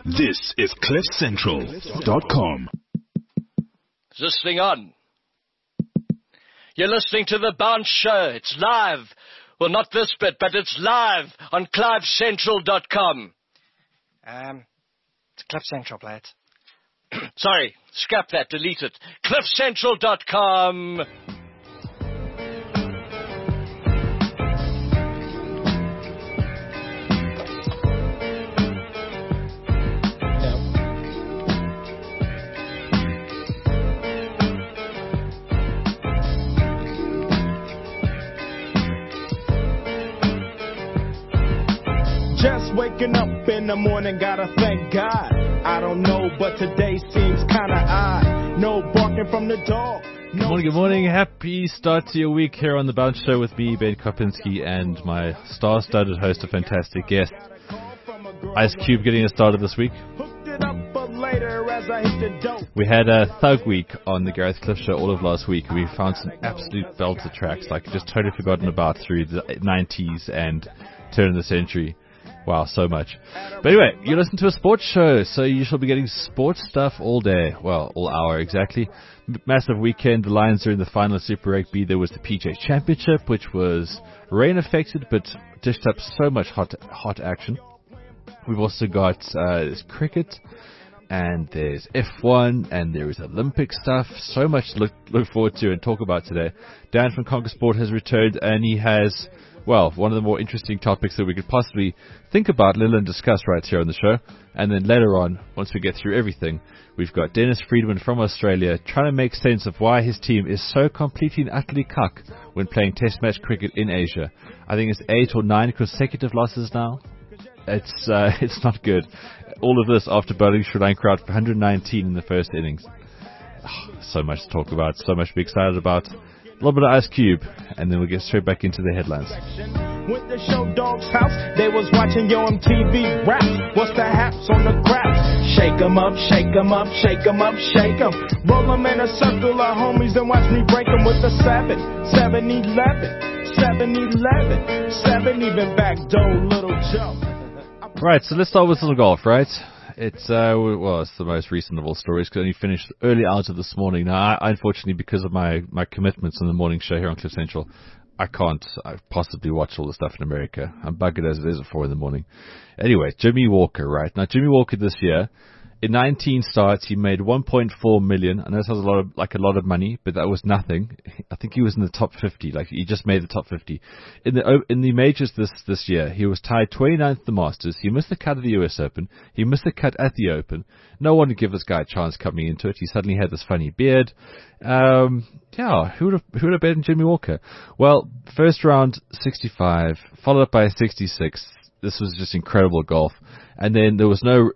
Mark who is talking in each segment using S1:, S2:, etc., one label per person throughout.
S1: This is CliffCentral.com.
S2: Is this thing on? You're listening to The Bounce Show. It's live. Well, not this bit, but it's live on CliffCentral.com. It's Cliff Central, play it. Sorry, scrap that, delete it. CliffCentral.com.
S3: Just waking up in the morning, gotta thank God. I don't know, but today seems kinda odd. No barking from the dog.
S4: Good morning. Happy start to your week here on The Bounce Show with me, Ben Kopinski, and my star-studded host, a fantastic guest, Ice Cube, getting us started this week. We had a Thug Week on the Gareth Cliff Show all of last week. We found some absolute belter tracks, like just totally forgotten about through the 90s and turn of the century. Wow, so much. But anyway, you listen to a sports show, so you shall be getting sports stuff all day. Well, all hour exactly. Massive weekend. The Lions are in the final of Super Rugby. There was the PGA Championship, which was rain affected, but dished up so much hot action. We've also got cricket, and there's F1, and there is Olympic stuff. So much to look forward to and talk about today. Dan from Conquer Sport has returned, and he has, well, one of the more interesting topics that we could possibly think about, let alone discuss right here on the show. And then later on, once we get through everything, we've got Dennis Friedman from Australia trying to make sense of why his team is so completely and utterly cuck when playing test match cricket in Asia. I think it's 8 or 9 consecutive losses now. It's not good. All of this after bowling Sri Lanka out for 119 in the first innings. Oh, so much to talk about, so much to be excited about. A little bit of Ice Cube, and then we'll get straight back into the headlines.
S3: With the show Dog's House, they was watching Yo MTV rap. What's the haps on the craps? Shake 'em up, shake 'em up, shake 'em up, shake 'em. Roll 'em in a circle of homies and watch me break 'em with the 7, 7-11, 7-11, 7 even back door, little Joe.
S4: Right, so let's start with little golf, right? It's it's the most recent of all stories because I only finished early hours of this morning. Now, I unfortunately, because of my commitments on the morning show here on Cliff Central, I can't possibly watch all the stuff in America. I'm buggered as it is at 4 in the morning. Anyway, Jimmy Walker, right? Now, Jimmy Walker this year, in 19 starts, he made 1.4 million. I know it sounds a lot of money, but that was nothing. I think he was in the top 50. Like, he just made the top 50. In the majors this year, he was tied 29th at the Masters. He missed the cut of the US Open. He missed the cut at the Open. No one would give this guy a chance coming into it. He suddenly had this funny beard. Who would have bet on Jimmy Walker? Well, first round 65, followed up by 66. This was just incredible golf. And then there was no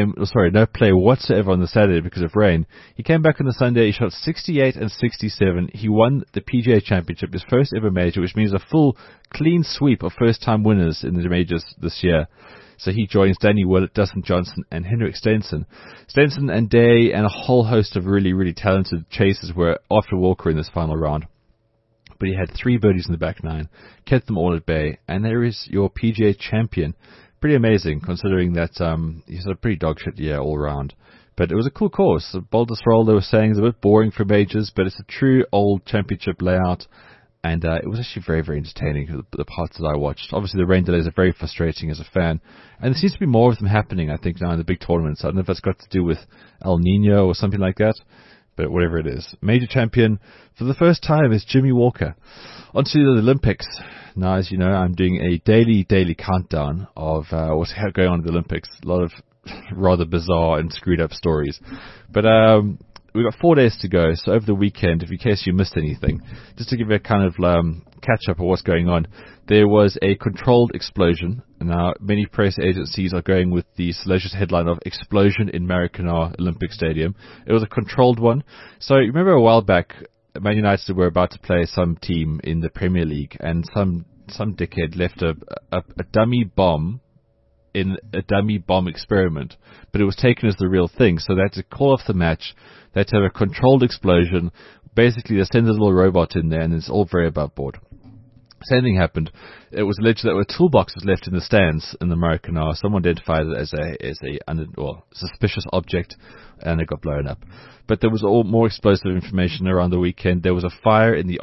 S4: play whatsoever on the Saturday because of rain. He came back on the Sunday, he shot 68 and 67. He won the PGA Championship, his first ever major, which means a full clean sweep of first-time winners in the majors this year. So he joins Danny Willett, Dustin Johnson, and Henrik Stenson. Stenson and Day and a whole host of really, really talented chasers were after Walker in this final round. But he had 3 birdies in the back 9, kept them all at bay, and there is your PGA champion. Pretty amazing, considering that he's a pretty dog shit year all round. But it was a cool course. The Boulders Roll, they were saying, is a bit boring for majors, but it's a true old championship layout. And it was actually very, very entertaining, the parts that I watched. Obviously, the rain delays are very frustrating as a fan. And there seems to be more of them happening, I think, now in the big tournaments. I don't know if that's got to do with El Nino or something like that. But whatever it is. Major champion for the first time is Jimmy Walker. On to the Olympics. Now, as you know, I'm doing a daily countdown of what's going on in the Olympics. A lot of rather bizarre and screwed up stories. But we've got 4 days to go. So over the weekend, in case you missed anything, just to give you a kind of catch up of what's going on, there was a controlled explosion. Now, many press agencies are going with the salacious headline of explosion in Maracana Olympic Stadium. It was a controlled one. So you remember a while back, Man United were about to play some team in the Premier League, and some dickhead left a dummy bomb in a dummy bomb experiment, but it was taken as the real thing. So they had to call off the match. They had to have a controlled explosion. Basically, they send a little robot in there, and it's all very above board. Same thing happened. It was alleged that there were toolboxes left in the stands in America now. Someone identified it as a suspicious object, and it got blown up. But there was more explosive information around the weekend. There was a fire in the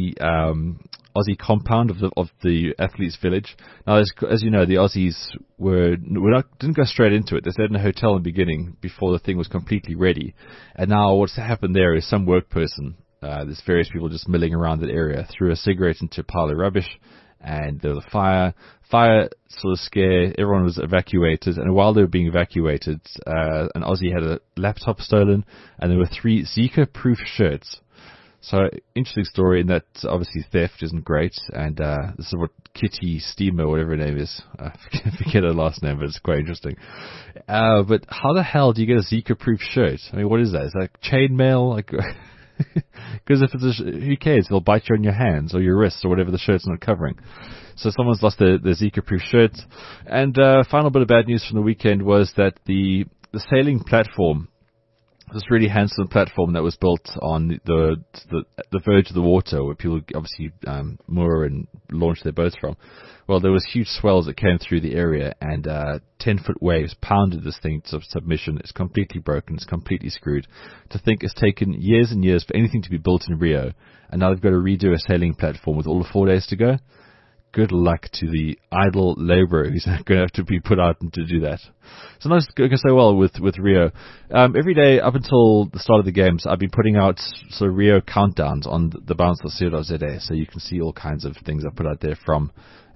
S4: Aussie compound of the athletes' village. Now, as you know, the Aussies didn't go straight into it. They stayed in a hotel in the beginning before the thing was completely ready. And now what's happened there is some work person. There's various people just milling around that area, threw a cigarette into a pile of rubbish, and there was a fire. Fire sort of scare. Everyone was evacuated, and while they were being evacuated, an Aussie had a laptop stolen, and there were 3 Zika-proof shirts. So, interesting story in that obviously theft isn't great, and this is what Kitty Steamer, whatever her name is, I forget her last name, but it's quite interesting. But how the hell do you get a Zika-proof shirt? I mean, what is that? Is that chainmail? Like, because if it's who cares? They'll bite you on your hands or your wrists or whatever the shirt's not covering. So someone's lost their Zika-proof shirt. And final bit of bad news from the weekend was that the sailing platform, this really handsome platform that was built on the verge of the water where people obviously moor and launch their boats from. Well, there was huge swells that came through the area, and 10-foot waves pounded this thing to submission. It's completely broken. It's completely screwed. To think it's taken years and years for anything to be built in Rio, and now they've got to redo a sailing platform with all the 4 days to go. Good luck to the idle labourer who's going to have to be put out to do that. So not going so well with Rio. Every day up until the start of the games, I've been putting out sort of Rio countdowns on the bounce.co.za, so you can see all kinds of things I put out there from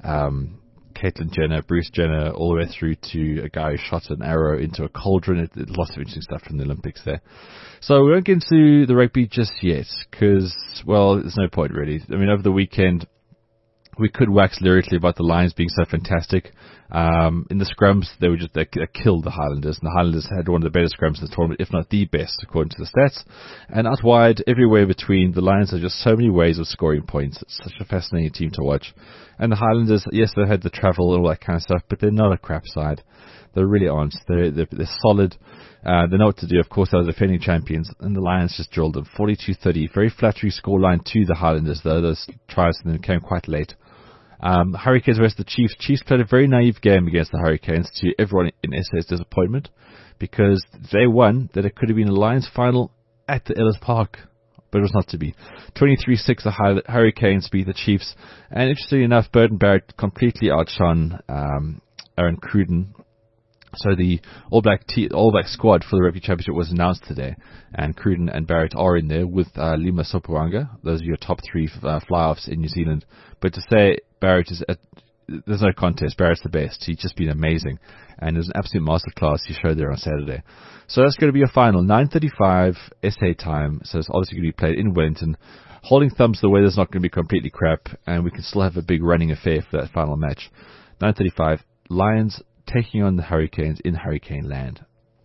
S4: Caitlyn Jenner, Bruce Jenner, all the way through to a guy who shot an arrow into a cauldron. Lots of interesting stuff from the Olympics there. So we won't get into the rugby just yet, because, well, there's no point really. I mean, over the weekend, we could wax lyrically about the Lions being so fantastic. In the scrums, they killed the Highlanders, and the Highlanders had one of the better scrums in the tournament, if not the best, according to the stats. And out wide, everywhere between, the Lions have just so many ways of scoring points. It's such a fascinating team to watch. And the Highlanders, yes, they had the travel and all that kind of stuff, but they're not a crap side. They really aren't. They're solid. They know what to do. Of course, they're the defending champions, and the Lions just drilled them 42-30. Very flattering scoreline to the Highlanders, though. Those tries and then came quite late. Hurricanes versus the Chiefs. Chiefs played a very naive game against the Hurricanes, to everyone in SA's disappointment, because they won that it could have been a Lions final at the Ellis Park, but it was not to be. 23-6, the Hurricanes beat the Chiefs, and interestingly enough, Burton Barrett completely outshone Aaron Cruden. So the All Black squad for the Rugby Championship was announced today, and Cruden and Barrett are in there with Lima Sopoaga. Those are your top 3 fly-offs in New Zealand. But to say Barrett there's no contest. Barrett's the best. He's just been amazing, and it was an absolute masterclass he showed there on Saturday. So that's going to be a final, 9:35 SA time. So it's obviously going to be played in Wellington. Holding thumbs, the weather's not going to be completely crap, and we can still have a big running affair for that final match. 9:35, Lions taking on the Hurricanes in Hurricane Land.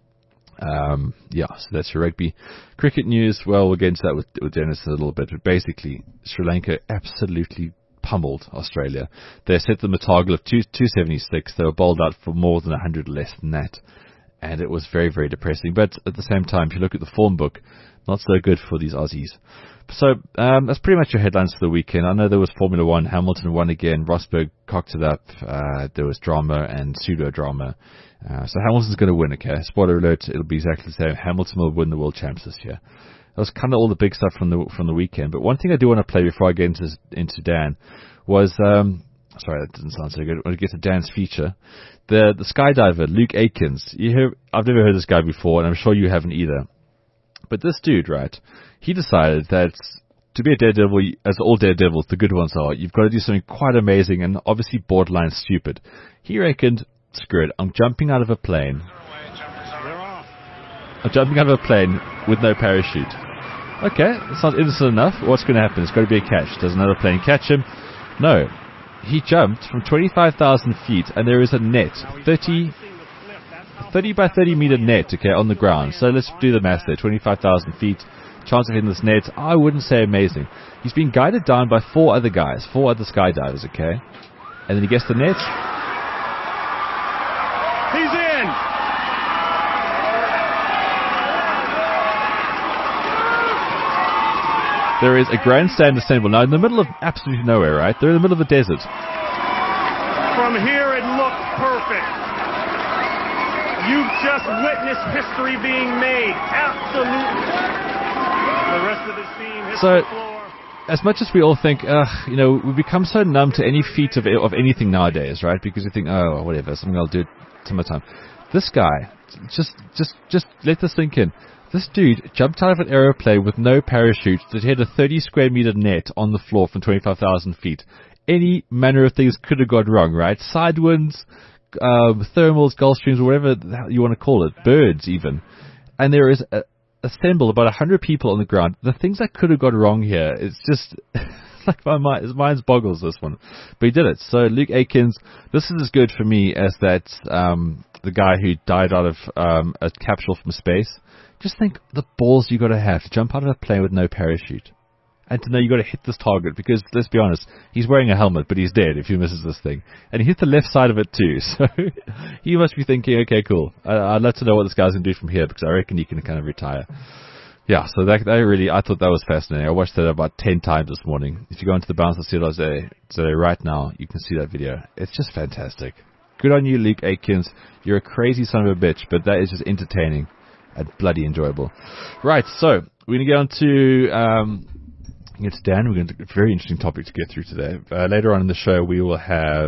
S4: So that's your rugby. Cricket news, well, we'll get into that with Dennis in a little bit, but basically, Sri Lanka absolutely pummeled Australia. They set them a target of 276. They were bowled out for more than 100 less than that, and it was very, very depressing. But at the same time, if you look at the form book, not so good for these Aussies. So that's pretty much your headlines for the weekend. I know there was Formula 1. Hamilton won again. Rosberg cocked it up. There was drama and pseudo-drama. So Hamilton's going to win, okay? Spoiler alert, it'll be exactly the same. Hamilton will win the World Champs this year. That was kind of all the big stuff from the weekend. But one thing I do want to play before I get into Dan was... sorry, that didn't sound so good. I want to get to Dan's feature. The skydiver, Luke Aikens. I've never heard this guy before, and I'm sure you haven't either. But this dude, right, he decided that to be a daredevil, as all daredevils, the good ones are, you've got to do something quite amazing and obviously borderline stupid. He reckoned, screw it, I'm jumping out of a plane. I'm jumping out of a plane with no parachute. Okay, that sounds innocent enough. What's going to happen? It's got to be a catch. Does another plane catch him? No. He jumped from 25,000 feet, and there is a net, 30 by 30 meter net, okay, on the ground. So let's do the math there. 25,000 feet, chance of hitting this net, I wouldn't say amazing. He's been guided down by 4 other guys, 4 other skydivers, okay? And then he gets the net.
S3: He's in!
S4: There is a grandstand assembled. Now, in the middle of absolutely nowhere, right? They're in the middle of the desert.
S3: From here, it looks perfect. You've just witnessed history being made. Absolutely. The rest of the scene hits the floor.
S4: As much as we all think, we've become so numb to any feat of anything nowadays, right? Because we think, oh, whatever, something I'll do some time. This guy, just let this sink in. This dude jumped out of an aeroplane with no parachute that hit a 30 square meter net on the floor from 25,000 feet. Any manner of things could have gone wrong, right? Side winds, thermals, Gulf Streams, whatever you want to call it, birds even. And there is assembled about 100 people on the ground. The things that could have gone wrong here, it's just like his mind boggles this one. But he did it. So Luke Aikins, this is as good for me as that the guy who died out of a capsule from space. Just think the balls you got to have to jump out of a plane with no parachute. And to know you got to hit this target, because let's be honest, he's wearing a helmet, but he's dead if he misses this thing. And he hit the left side of it too, so he must be thinking, okay, cool. I'd love to know what this guy's going to do from here, because I reckon he can kind of retire. Yeah, so that really, I thought that was fascinating. I watched that about 10 times this morning. If you go into the Bounce and see what I say right now, you can see that video. It's just fantastic. Good on you, Luke Aikins. You're a crazy son of a bitch, but that is just entertaining and bloody enjoyable. Right, so we're going to get on to Dan. We're going to a very interesting topic to get through today. Later on in the show, we will have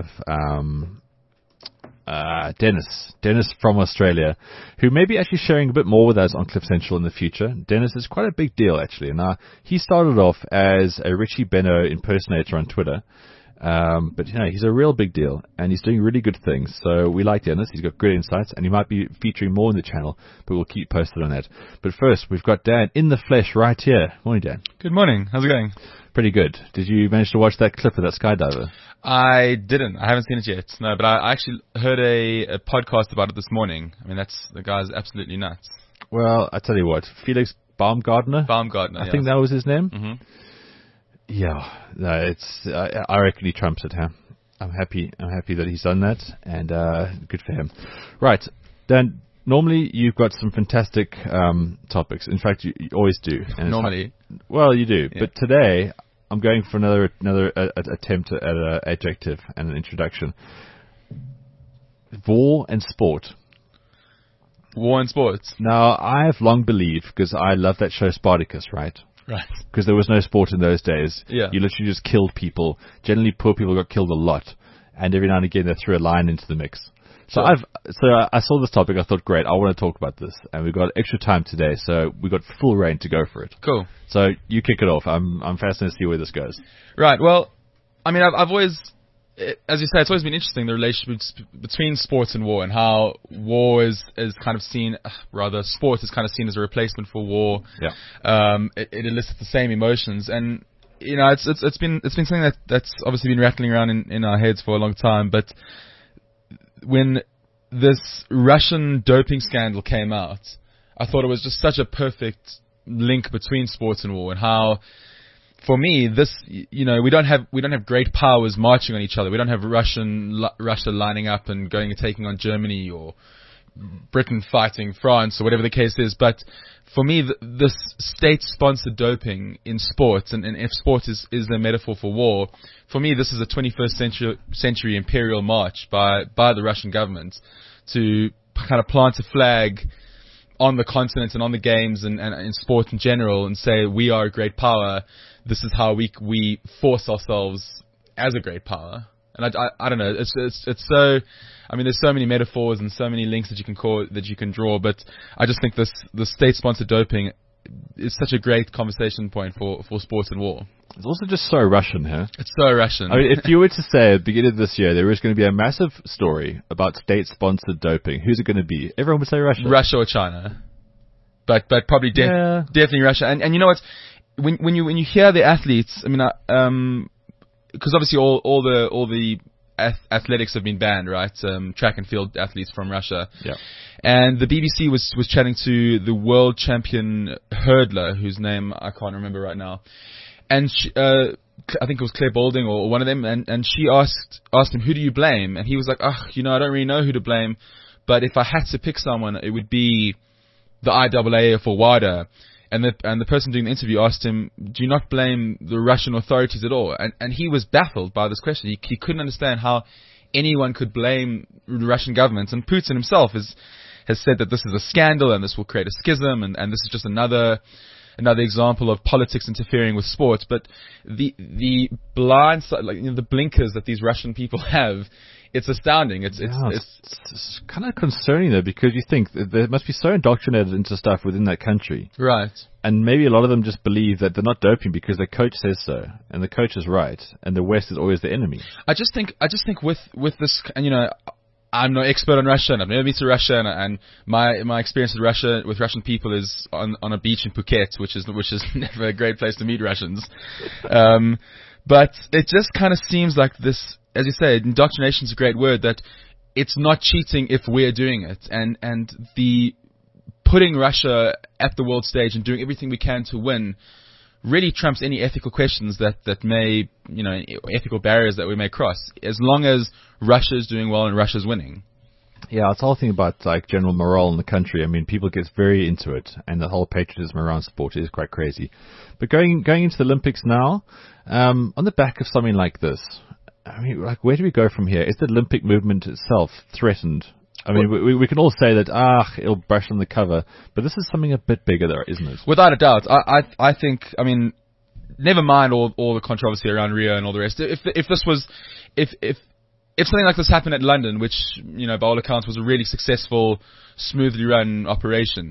S4: Dennis from Australia, who may be actually sharing a bit more with us on Cliff Central in the future. Dennis is quite a big deal, actually. Now, he started off as a Richie Benno impersonator on Twitter. But he's a real big deal, and he's doing really good things. So we like Dennis. He's got good insights, and he might be featuring more in the channel, but we'll keep posted on that. But first, we've got Dan in the flesh right here. Morning, Dan.
S5: Good morning. How's it going?
S4: Pretty good. Did you manage to watch that clip of that skydiver?
S5: I didn't. I haven't seen it yet. No, but I actually heard a podcast about it this morning. I mean, the guy's absolutely nuts.
S4: Well, I tell you what, Felix Baumgartner. I think that was his name.
S5: Mm-hmm.
S4: Yeah, no, I reckon he trumps it, huh? I'm happy that he's done that, and good for him. Right, Dan, normally you've got some fantastic topics. In fact, you always do. And
S5: normally?
S4: Well, you do.
S5: Yeah.
S4: But today, I'm going for another attempt at an adjective and an introduction. War and sport.
S5: War and sports.
S4: Now, I've long believed, because I love that show Spartacus, right?
S5: Right.
S4: Because there was no sport in those days.
S5: Yeah.
S4: You literally just killed people. Generally, poor people got killed a lot. And every now and again, they threw a lion into the mix. So
S5: sure.
S4: I saw this topic. I thought, great, I want to talk about this. And we've got extra time today, so we've got full reign to go for it.
S5: Cool.
S4: So you kick it off. I'm fascinated to see where this goes.
S5: Right. Well, I mean, I've always, as you say, it's always been interesting, the relationship between sports and war, and how war is kind of seen, sport is kind of seen as a replacement for war.
S4: Yeah.
S5: It elicits the same emotions, and it's been something that's obviously been rattling around in our heads for a long time. But when this Russian doping scandal came out, I thought it was just such a perfect link between sports and war, and how, for me, this, we don't have great powers marching on each other. We don't have Russia lining up and going and taking on Germany, or Britain fighting France, or whatever the case is. But for me, this state-sponsored doping in sports, and if sport is a metaphor for war, for me, this is a 21st century imperial march by the Russian government to kind of plant a flag on the continent and on the games and in sport in general, and say, we are a great power. This is how we force ourselves as a great power. And I don't know. It's so. I mean, there's so many metaphors and so many links that you can draw. But I just think the state-sponsored doping is such a great conversation point for sports and war.
S4: It's also just so Russian, huh?
S5: It's so Russian.
S4: I mean, if you were to say at the beginning of this year there was going to be a massive story about state-sponsored doping, who's it going to be? Everyone would say Russia.
S5: Russia or China, but probably definitely Russia. And you know what? When you hear the athletes, I mean, because obviously all the athletics have been banned, right? Track and field athletes from Russia.
S4: Yeah.
S5: And the BBC was chatting to the world champion hurdler, whose name I can't remember right now. And she, I think it was Claire Balding or one of them, and she asked him, who do you blame? And he was like, I don't really know who to blame, but if I had to pick someone, it would be the IAAF or WADA. And the person doing the interview asked him, do you not blame the Russian authorities at all? And he was baffled by this question. He couldn't understand how anyone could blame the Russian government. And Putin himself has said that this is a scandal and this will create a schism, and this is just another example of politics interfering with sports. But the blind side, the blinkers that these Russian people have, it's astounding. It's
S4: kind of concerning though, because you think they must be so indoctrinated into stuff within that country,
S5: right?
S4: And maybe a lot of them just believe that they're not doping because their coach says so, and the coach is right, and the West is always the enemy.
S5: I just think with this, and I'm no expert on Russia, and I've never been to Russia, and my experience with Russian people is on a beach in Phuket, which is never a great place to meet Russians. But it just kind of seems like this, as you say, indoctrination is a great word, that it's not cheating if we're doing it, and the putting Russia at the world stage and doing everything we can to win really trumps any ethical questions that may, ethical barriers that we may cross, as long as Russia is doing well and Russia's winning.
S4: Yeah, it's the whole thing about like general morale in the country. I mean, people get very into it, and the whole patriotism around sport is quite crazy. But going into the Olympics now, on the back of something like this, I mean, like, where do we go from here? Is the Olympic movement itself threatened? I mean, we can all say that, it'll brush on the cover, but this is something a bit bigger there, isn't it?
S5: Without a doubt. I think, I mean, never mind all the controversy around Rio and all the rest. If something like this happened at London, which, by all accounts was a really successful, smoothly run operation,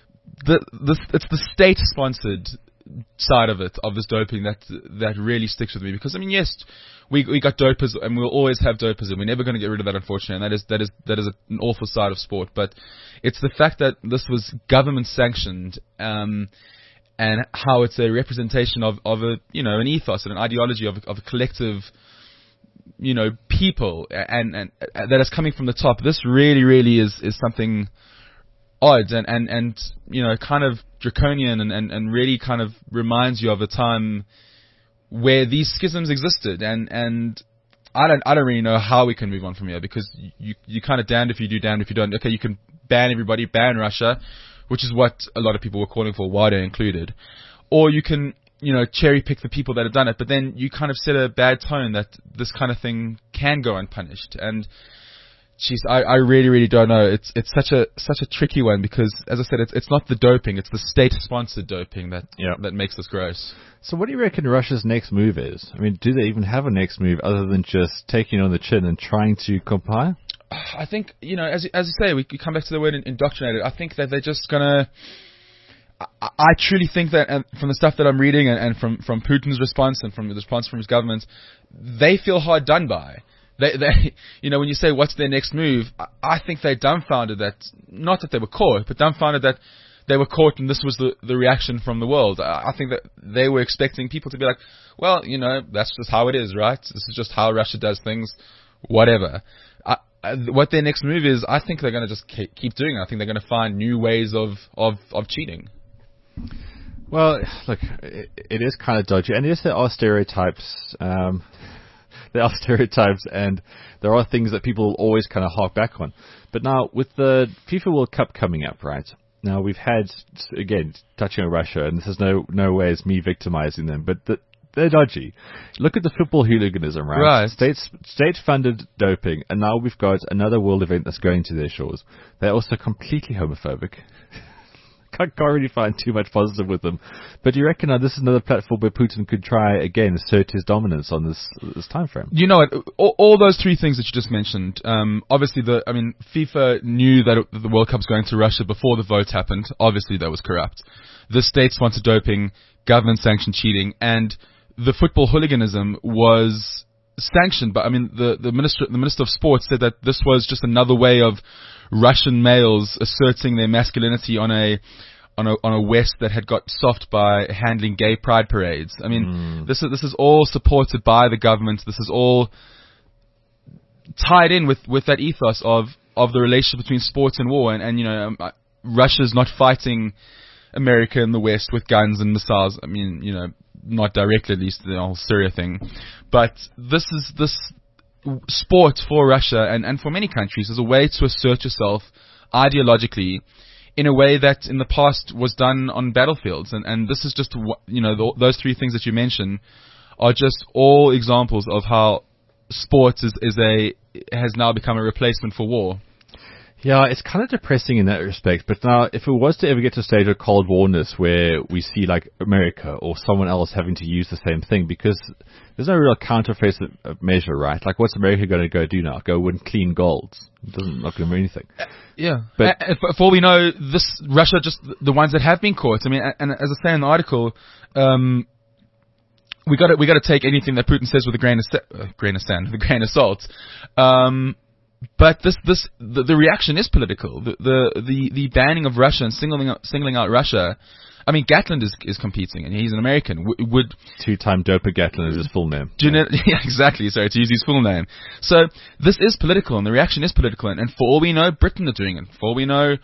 S5: it's the state-sponsored side of this doping that really sticks with me. Because, I mean, yes, we got dopers, and we'll always have dopers, and we're never going to get rid of that, unfortunately, and that is an awful side of sport. But it's the fact that this was government sanctioned, and how it's a representation of a, an ethos and an ideology of a collective, people, and that is coming from the top. This really is something odd and kind of draconian, and really kind of reminds you of a time where these schisms existed, and I don't really know how we can move on from here, because you kind of damned if you do, damned if you don't. Okay, you can ban everybody, ban Russia, which is what a lot of people were calling for, WADA included, or you can cherry pick the people that have done it, but then you kind of set a bad tone that this kind of thing can go unpunished. And I really don't know. It's such a tricky one, because, as I said, it's not the doping, it's the state-sponsored doping that makes this gross.
S4: So what do you reckon Russia's next move is? I mean, do they even have a next move other than just taking it on the chin and trying to comply?
S5: I think, as you say, we come back to the word indoctrinated. I think that they're just gonna. I truly think that, and from the stuff that I'm reading, and from Putin's response and from the response from his government, they feel hard done by. They when you say what's their next move, I think they're dumbfounded that, not that they were caught, but dumbfounded that they were caught and this was the reaction from the world. I think that they were expecting people to be like, well, that's just how it is, right? This is just how Russia does things, whatever. What their next move is, I think they're going to just keep doing it. I think they're going to find new ways of cheating.
S4: Well, look, it is kind of dodgy, and yes, there are stereotypes. There are stereotypes, and there are things that people always kind of hark back on. But now, with the FIFA World Cup coming up, right? Now, we've had, again, touching on Russia, and this is no way as me victimizing them, but they're dodgy. Look at the football hooliganism, right? State-funded doping, and now we've got another world event that's going to their shores. They're also completely homophobic. Can't really find too much positive with them. But do you reckon this is another platform where Putin could try, again, assert his dominance on this time frame? You know what?
S5: All those three things that you just mentioned, obviously, FIFA knew that the World Cup's going to Russia before the vote happened. Obviously, that was corrupt. The state-sponsored doping, government-sanctioned cheating, and the football hooliganism was sanctioned. But, the Minister of Sport said that this was just another way of Russian males asserting their masculinity on a West that had got soft by handling gay pride parades. This is all supported by the government. This is all tied in with that ethos of the relationship between sport and war. And Russia's not fighting America and the West with guns and missiles. Not directly, at least, the whole Syria thing. But this sport for Russia and for many countries is a way to assert yourself ideologically in a way that in the past was done on battlefields. And this is just, those three things that you mentioned are just all examples of how sports has now become a replacement for war.
S4: Yeah, it's kind of depressing in that respect. But now, if it was to ever get to a stage of Cold Warness where we see like America or someone else having to use the same thing, because there's no real counterfeit measure, right? Like, what's America going to go do now? Go win clean golds? It doesn't not going to mean anything.
S5: Yeah,
S4: but
S5: for all we know, Russia, just the ones that have been caught. I mean, and as I say in the article, we got to take anything that Putin says with a grain of salt. But the reaction is political. The banning of Russia and singling out Russia. I mean, Gatland is competing, and he's an American. Would
S4: two-time doper Gatland is his full name.
S5: Yeah, exactly. Sorry, to use his full name. So this is political, and the reaction is political. And for all we know, Britain are doing it. For all we know,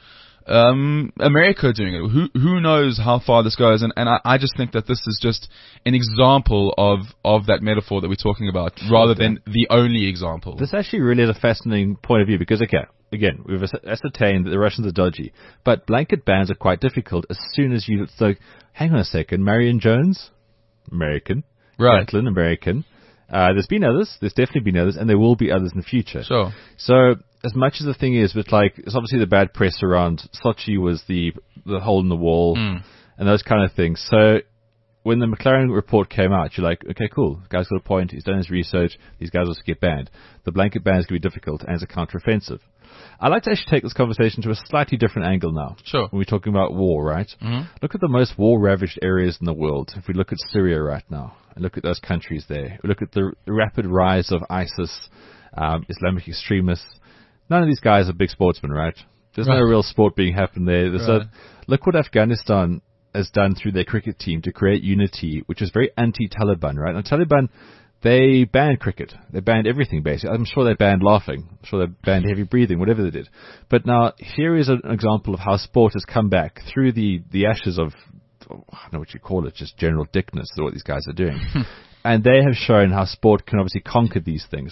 S5: America are doing it. Who knows how far this goes? And I just think that this is just an example of that metaphor that we're talking about, rather than the only example.
S4: This actually really is a fascinating point of view because, again, we've ascertained that the Russians are dodgy, but blanket bans are quite difficult as soon as you hang on a second, Marion Jones, American,
S5: right?
S4: Gatlin, American. There's been others. There's definitely been others, and there will be others in the future.
S5: Sure.
S4: So, as much as the thing is, but it's obviously the bad press around Sochi was the hole in the wall and those kind of things. So, when the McLaren report came out, you're like, okay, cool. The guy's got a point. He's done his research. These guys also get banned. The blanket ban is going to be difficult and it's a counteroffensive. I'd like to actually take this conversation to a slightly different angle now.
S5: Sure.
S4: When we're talking about war, right? Mm-hmm. Look at the most war-ravaged areas in the world. If we look at Syria right now, and look at those countries there, we look at the rapid rise of ISIS, Islamic extremists. None of these guys are big sportsmen, right? There's no real sport being happened there. Look what Afghanistan has done through their cricket team to create unity, which is very anti-Taliban, right? Now, Taliban, they banned cricket. They banned everything, basically. I'm sure they banned laughing. I'm sure they banned heavy breathing, whatever they did. But now, here is an example of how sport has come back through the ashes of, I don't know what you call it, just general dickness, is what these guys are doing. And they have shown how sport can obviously conquer these things.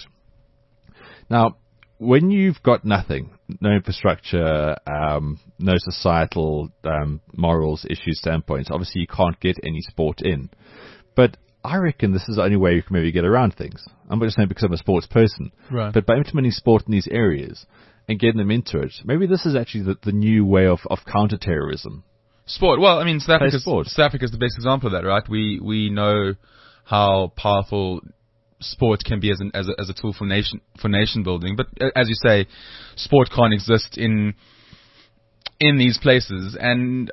S4: Now, when you've got nothing, no infrastructure, no societal morals, issues, standpoints, obviously you can't get any sport in. But I reckon this is the only way you can maybe get around things. I'm not just saying because I'm a sports person,
S5: right?
S4: But by implementing sport in these areas and getting them into it, maybe this is actually the new way of counter-terrorism.
S5: Sport. Well, I mean, South Africa is the best example of that, right? We know how powerful sport can be as a tool for nation building, but as you say, sport can't exist in these places, and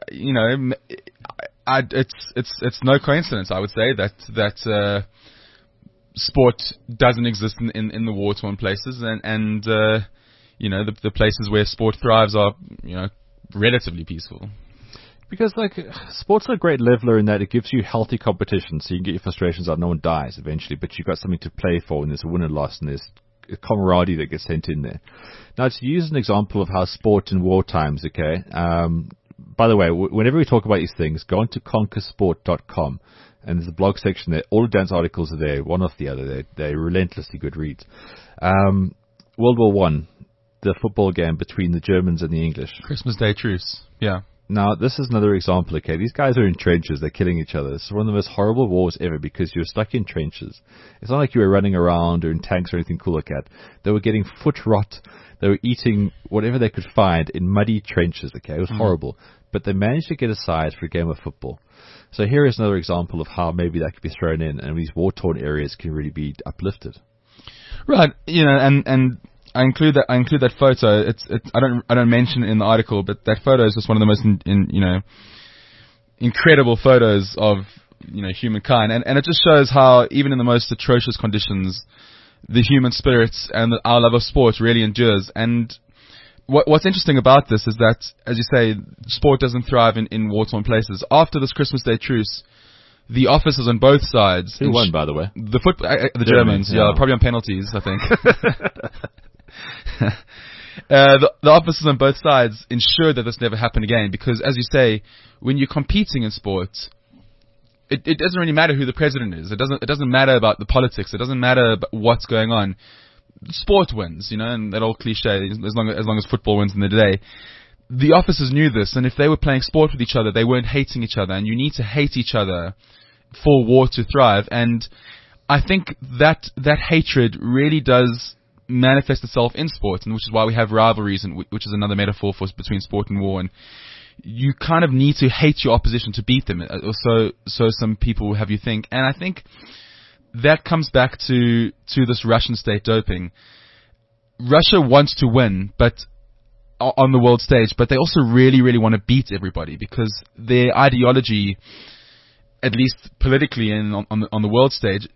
S5: it's no coincidence, I would say, that sport doesn't exist in the war-torn places, and the places where sport thrives are relatively peaceful.
S4: Because, sports are a great leveler in that it gives you healthy competition, so you can get your frustrations out. No one dies eventually, but you've got something to play for, and there's a win and loss, and there's a camaraderie that gets sent in there. Now, to use an example of how sport in war times, okay, by the way, whenever we talk about these things, go on to conquersport.com, and there's a blog section there. All of Dan's articles are there, one off the other. They're relentlessly good reads. World War I, the football game between the Germans and the English.
S5: Christmas Day truce, yeah.
S4: Now, this is another example, okay? These guys are in trenches. They're killing each other. This is one of the most horrible wars ever because you're stuck in trenches. It's not like you were running around or in tanks or anything cool like that. They were getting foot rot. They were eating whatever they could find in muddy trenches, okay? It was horrible. But they managed to get aside for a game of football. So here is another example of how maybe that could be thrown in and these war-torn areas can really be uplifted.
S5: Right, and I include that photo. I don't mention it in the article, but that photo is just one of the most incredible photos of humankind, and it just shows how even in the most atrocious conditions, the human spirits and our love of sport really endures. And what's interesting about this is that, as you say, sport doesn't thrive in war-torn places. After this Christmas Day truce, the officers on both sides.
S4: Who won, by the way?
S5: The Germans, yeah, probably on penalties, I think. The officers on both sides ensure that this never happened again, because, as you say, when you're competing in sports, it doesn't really matter who the president is. It doesn't matter about the politics. It doesn't matter about what's going on. Sport wins, and that old cliche. As long as football wins in the day, the officers knew this, and if they were playing sport with each other, they weren't hating each other, and you need to hate each other for war to thrive. And I think that hatred really does manifest itself in sport, and which is why we have rivalries, and which is another metaphor for between sport and war. And you kind of need to hate your opposition to beat them, or so some people have you think. And I think that comes back to this Russian state doping. Russia wants to win, but on the world stage, but they also really, really want to beat everybody, because their ideology, at least politically and on the world stage,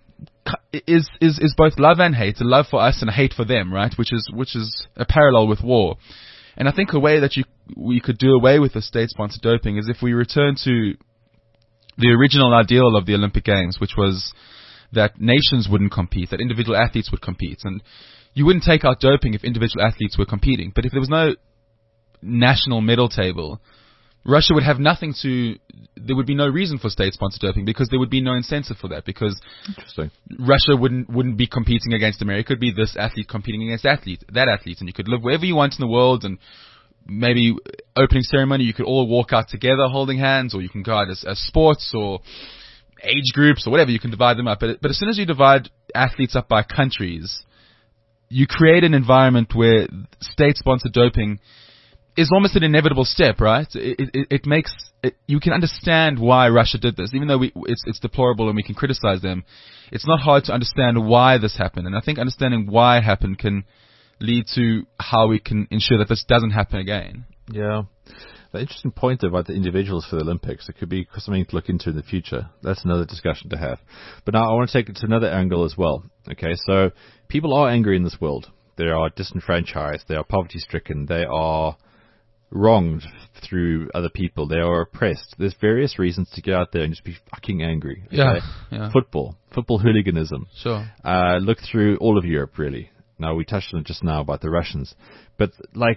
S5: is both love and hate. A love for us and a hate for them, right? Which is a parallel with war. And I think a way that we could do away with the state-sponsored doping is if we return to the original ideal of the Olympic Games, which was that nations wouldn't compete, that individual athletes would compete. And you wouldn't take out doping if individual athletes were competing. But if there was no national medal table, Russia would have there would be no reason for state-sponsored doping, because there would be no incentive for that, because Russia wouldn't be competing against America. It could be this athlete competing against that athlete, and you could live wherever you want in the world, and maybe opening ceremony, you could all walk out together holding hands, or you can go out as sports or age groups or whatever, you can divide them up. But as soon as you divide athletes up by countries, you create an environment where state-sponsored doping is almost an inevitable step, right? It makes you can understand why Russia did this, even though it's deplorable and we can criticize them. It's not hard to understand why this happened, and I think understanding why it happened can lead to how we can ensure that this doesn't happen again.
S4: Yeah. The interesting point about the individuals for the Olympics, it could be something to look into in the future. That's another discussion to have. But now I want to take it to another angle as well. Okay, so people are angry in this world. They are disenfranchised. They are poverty-stricken. They are wronged through other people. They are oppressed. There's various reasons to get out there and just be fucking angry. Okay?
S5: Yeah.
S4: Football hooliganism.
S5: Sure.
S4: Look through all of Europe, really. Now, we touched on it just now about the Russians. But,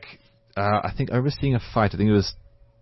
S4: I think I was seeing a fight. I think it was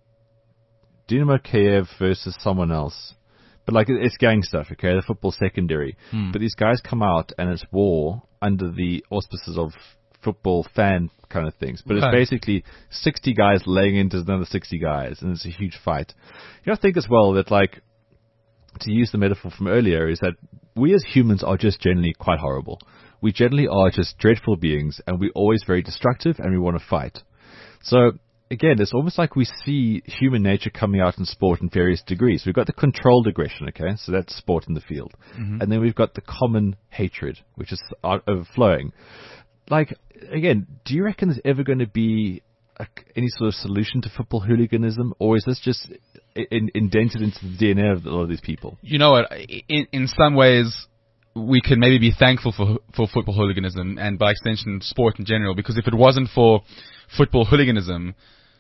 S4: Dynamo Kiev versus someone else. But, it's gang stuff, okay? The football secondary. But these guys come out, and it's war under the auspices of football fan kind of things. But it's basically 60 guys laying into another 60 guys, and it's a huge fight. I think as well that, to use the metaphor from earlier, is that we as humans are just generally quite horrible. We generally are just dreadful beings, and we're always very destructive, and we want to fight. So, again, it's almost like we see human nature coming out in sport in various degrees. We've got the controlled aggression, okay? So that's sport in the field. Mm-hmm. And then we've got the common hatred, which is overflowing. Again, do you reckon there's ever going to be any sort of solution to football hooliganism, or is this just indented into the DNA of a lot of these people?
S5: You know what? In some ways, we can maybe be thankful for football hooliganism, and by extension, sport in general, because if it wasn't for football hooliganism,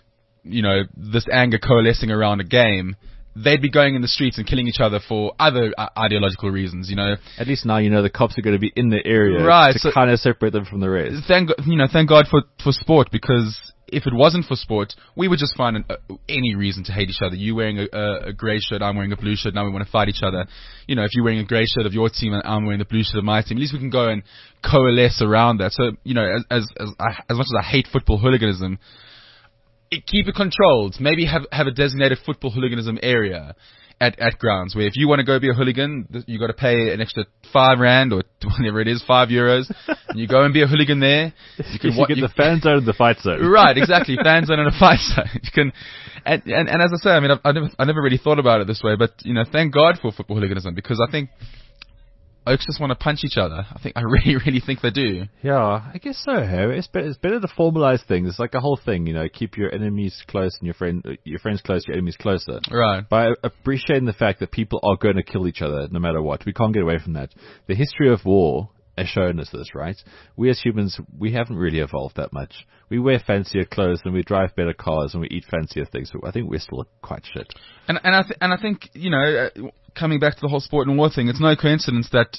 S5: this anger coalescing around a game, they'd be going in the streets and killing each other for other ideological reasons,
S4: At least now the cops are going to be in the area to kind of separate them from the rest.
S5: Thank God for sport, because if it wasn't for sport, we would just find any reason to hate each other. You wearing a grey shirt, I'm wearing a blue shirt, now we want to fight each other. If you're wearing a grey shirt of your team and I'm wearing the blue shirt of my team, at least we can go and coalesce around that. So, as much as I hate football hooliganism, keep it controlled. Maybe have a designated football hooliganism area at grounds, where if you want to go be a hooligan, you got to pay an extra €5 or whatever it is, €5, and you go and be a hooligan there.
S4: You can get the fan zone and the fight zone.
S5: Right, exactly, fan zone and a fight zone. You can, and as I say, I mean, I never really thought about it this way, but thank God for football hooliganism, because I think Oaks just want to punch each other. I really, really think they do.
S4: Yeah, I guess so, Harry. It's better to formalize things. It's like a whole thing, keep your enemies close and your friends close, your enemies closer.
S5: Right.
S4: By appreciating the fact that people are going to kill each other no matter what. We can't get away from that. The history of war has shown us this, right? We as humans, we haven't really evolved that much. We wear fancier clothes and we drive better cars and we eat fancier things, but I think we're still quite shit.
S5: And I think, coming back to the whole sport and war thing, it's no coincidence that,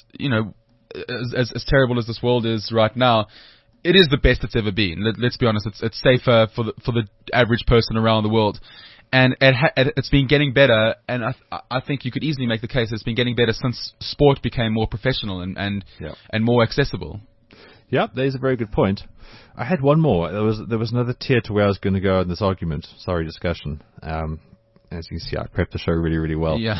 S5: as terrible as this world is right now, it is the best it's ever been. Let's be honest, it's safer for the average person around the world. And it's been getting better, and I think you could easily make the case that it's been getting better since sport became more professional and more accessible.
S4: Yeah, that is a very good point. I had one more. There was another tier to where I was going to go in this argument. Sorry, discussion. As you can see, I prepped the show really, really well.
S5: Yeah.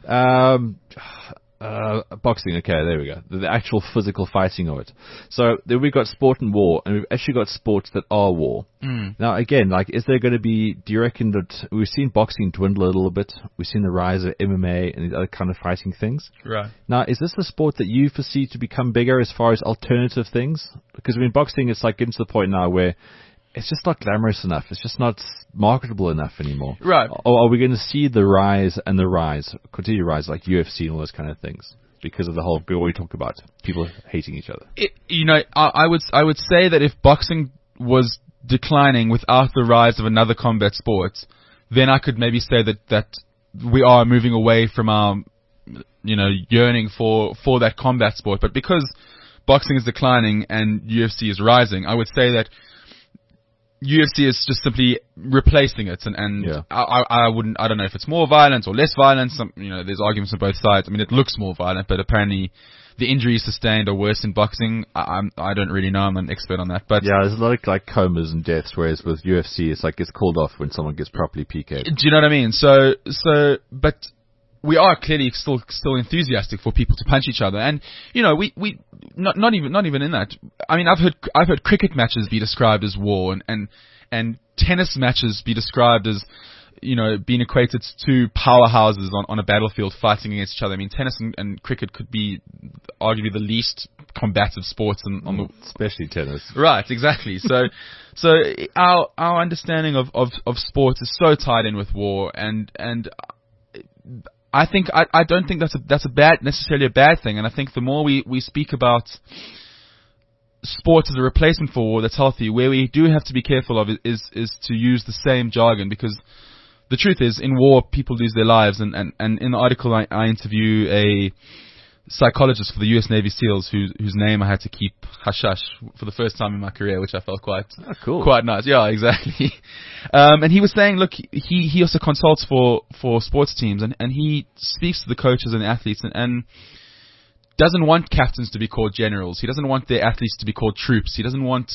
S4: Boxing, okay, there we go. The actual physical fighting of it. So then we've got sport and war, and we've actually got sports that are war. Now, again, like, is there going to be, do you reckon that we've seen boxing dwindle a little bit? We've seen the rise of MMA and these other kind of fighting things.
S5: Right.
S4: Now, is this a sport that you foresee to become bigger as far as alternative things? Because, I mean, boxing is like getting to the point now where it's just not glamorous enough. It's just not marketable enough anymore.
S5: Right.
S4: Or are we going to see the rise, continue to rise, like UFC and all those kind of things, because of the whole, what we talk about, people hating each other?
S5: I would say that if boxing was declining without the rise of another combat sport, then I could maybe say that we are moving away from our, yearning for that combat sport. But because boxing is declining and UFC is rising, I would say that UFC is just simply replacing it, and
S4: Yeah.
S5: I don't know if it's more violent or less violent. There's arguments on both sides. I mean, it looks more violent, but apparently the injuries sustained are worse in boxing. I don't really know. I'm an expert on that, but
S4: Yeah, there's a lot of like comas and deaths, whereas with UFC, it's like gets called off when someone gets properly PK'd.
S5: do you know what I mean? But we are clearly still enthusiastic for people to punch each other, and we not even in that. I mean, I've heard cricket matches be described as war, and tennis matches be described as being equated to powerhouses on a battlefield fighting against each other. I mean, tennis and cricket could be arguably the least combative sports on the
S4: Especially tennis.
S5: Right, exactly. So our understanding of sports is so tied in with war, and I don't think that's necessarily a bad thing. And I think the more we speak about sports as a replacement for war that's healthy, where we do have to be careful of is to use the same jargon, because the truth is, in war, people lose their lives. And in the article, I interview a psychologist for the U.S. Navy SEALs whose name I had to keep hush-hush for the first time in my career, which I felt quite nice. Yeah, exactly. And he was saying, look, he also consults for sports teams, and he speaks to the coaches and the athletes, and doesn't want captains to be called generals. He doesn't want their athletes to be called troops. He doesn't want